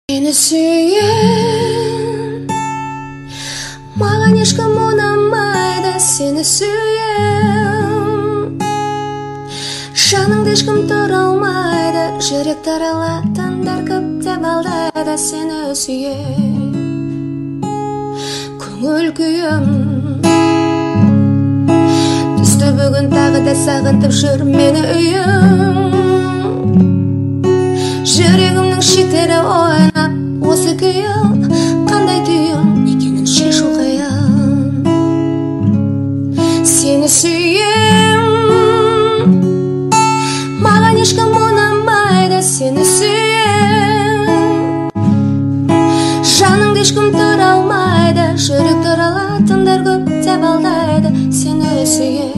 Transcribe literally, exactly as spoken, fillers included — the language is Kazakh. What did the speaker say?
Seni sүйем, маған ешкім ұнамайды, сені сүйем. Жаныңда ешкім тұра алмайды, жүрек таралатындар көп деп алдайды, сені сүйем. Көңіл күйім түсті бүгін тағы да сағынтып жүр мені үйім. Жүрегімнің шеттері ойнап, осы күйім қандай күйім екенін шешу қиын. Сені сүйем, маған ешкім ұнамайды, сені сүйем. Жаныңда ешкім тұра алмайды, жүрек туралатындар көп деп алдайды, сені сүйем.